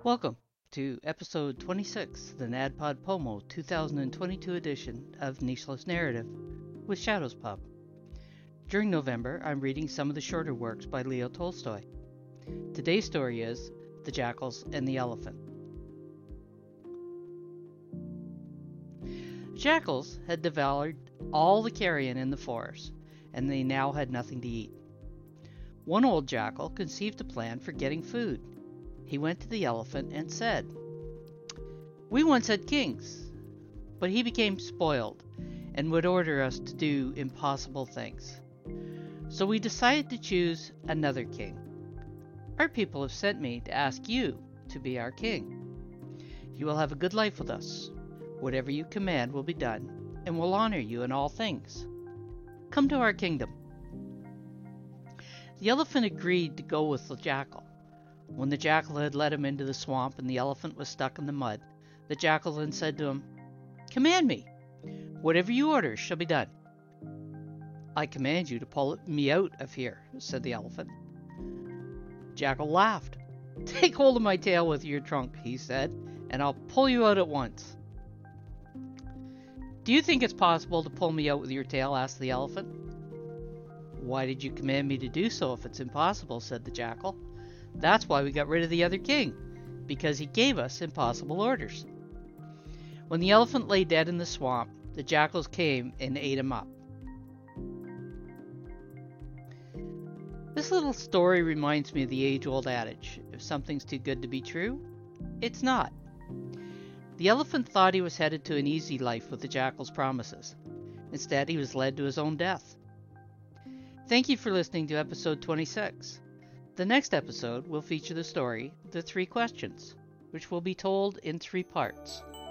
Welcome to episode 26, the NADPOD Pomo 2022 edition of Nicheless Narrative with Shadows Pub. During November, I'm reading some of the shorter works by Leo Tolstoy. Today's story is The Jackals and the Elephant. Jackals had devoured all the carrion in the forest, and they now had nothing to eat. One old jackal conceived a plan for getting food. He went to the elephant and said, "We once had kings, but he became spoiled and would order us to do impossible things. So we decided to choose another king. Our people have sent me to ask you to be our king. You will have a good life with us. Whatever you command will be done, and we'll honor you in all things. Come to our kingdom." The elephant agreed to go with the jackal. When the jackal had led him into the swamp and the elephant was stuck in the mud, the jackal then said to him, "Command me. Whatever you order shall be done." "I command you to pull me out of here," said the elephant. Jackal laughed. "Take hold of my tail with your trunk," he said, "and I'll pull you out at once." "Do you think it's possible to pull me out with your tail?" asked the elephant. "Why did you command me to do so if it's impossible?" said the jackal. "That's why we got rid of the other king, because he gave us impossible orders." When the elephant lay dead in the swamp, the jackals came and ate him up. This little story reminds me of the age-old adage, if something's too good to be true, it's not. The elephant thought he was headed to an easy life with the jackal's promises. Instead, he was led to his own death. Thank you for listening to episode 26. The next episode will feature the story, The Three Questions, which will be told in 3 parts.